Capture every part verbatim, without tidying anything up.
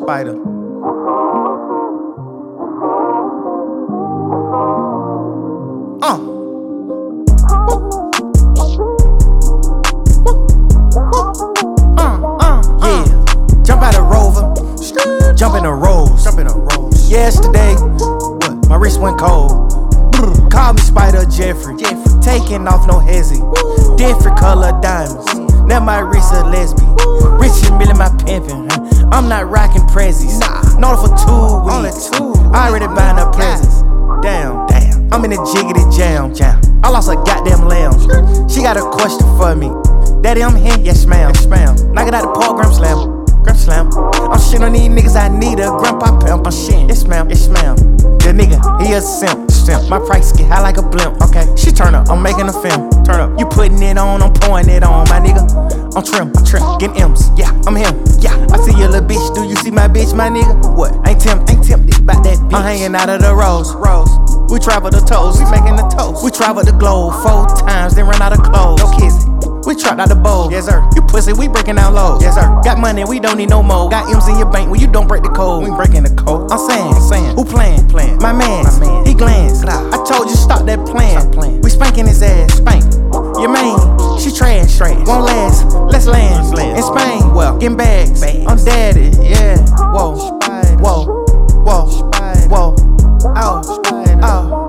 Spider. Uh. Uh, uh, yeah. Jump out of Rover. Jump in the Rolls. Jump in the Rolls. Yesterday, what? My wrist went cold. Call me Spider Jeffrey. Jeffrey. Taking off no hezzy. Different color diamonds. Now my wrist a lesbian. Rich and Millie my pimpin'. I'm not rocking prezzies. Nah. Known for two weeks. Only two. I already buying her presents. Damn, damn. I'm in the jiggity jam. jam. I lost a goddamn lamb. She got a question for me. Daddy, I'm here. Yes, ma'am. Yes, ma'am. Knock it out the park, gram slam. Gram slam. I'm shit on these niggas. I need a grandpa pimp. I'm shit. Yes, ma'am. Yes, ma'am. The nigga, he a simp. Simp. My price get high like a blimp. Okay. She turn up. I'm making a film. Turn up. You putting it on. I'm pouring it on, my nigga. I'm trim. I'm trim. Getting M's. Yeah, I'm him. Yeah. I see you, little bitch. Do you see my bitch, my nigga? What? Ain't tempt. Ain't tempted about that bitch. I'm hanging out of the rose. Rose. We travel the toes. We making the toast. We travel the globe four times, then run out of clothes. No kissing. We trapped out the bowl. Yes, sir. You pussy, we breaking down lows. Yes, sir. Got money, we don't need no more. Got M's in your bank, well, you don't break the code. We breaking the code. I'm saying, I'm saying. Who playing? Playing. My man. My man. He glance. I told you stop that plan. Stop playing. We spanking his ass. Spank. Your main. She trash. Trash. Won't last. Let's land. Let's land. In Spain. Well, getting bags. bags. I'm daddy. Yeah. Whoa. Spider. Whoa. Whoa. Spider. Whoa. Oh. Spider. Oh.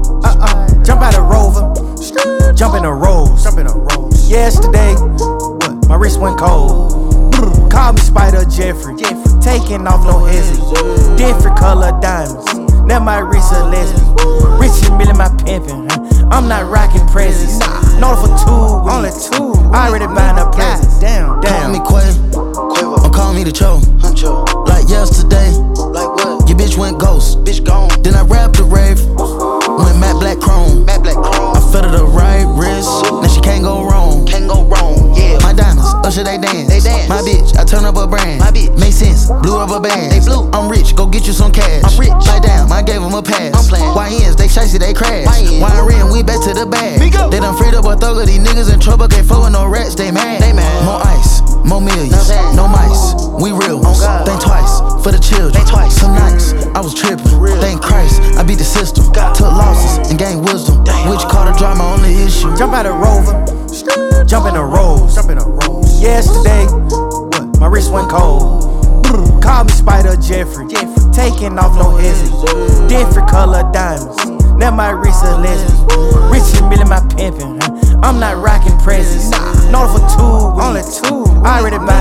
Uh-uh. Jump out of Rover. Jump in the Rolls. Jump in the Rolls. Yesterday, what? My wrist went cold. Call me Spider Jeffrey. Jeffrey. Taking off no hezzy. Different color diamonds. Now my wrist a lesbian. Rich and Millie my pimpin'. I'm not rocking prezzies. Known for two weeks. Only two. I already buying her presents. Damn, damn. Call me Quavo. Or call me the Cho. Like yesterday. Like what? Your bitch went ghost. Bitch gone. Then I rapped the rave. Went matte black chrome. Matte black chrome. I fed her the right wrist. Now she can't go wrong. Can't go wrong. Yeah. My diamonds, Usher they dance. They dance. My bitch, I turn up a brand. My bitch. Make sense. Blue rubber bands. They blue. I'm rich. Go get you some cash. I'm rich. Lie down. I gave them a pass. I'm playing. Y Ns, they shicey, they crash. Y N, we back to the bag. They done freed up a thug of these niggas in trouble. Can't fuck with no rats. They mad. They mad. More ice. More millions. No mice. We real ones. Oh Think twice for the children. Think twice. Some nights I was tripping. Thank Christ I beat the system. Took losses and gained wisdom. Which car to drive my only issue. Jump out of Rover. Jump in the Rolls. Jump in the Rolls. Yesterday, what? My wrist went cold. Call me Spider Jeffrey. Jeffrey. Taking off no hezzy. Different color diamonds. Now my wrist a lesbian. Rich and Millie my pimpin'. I'm not rocking prezzies. Known for two weeks. Only two. I already buying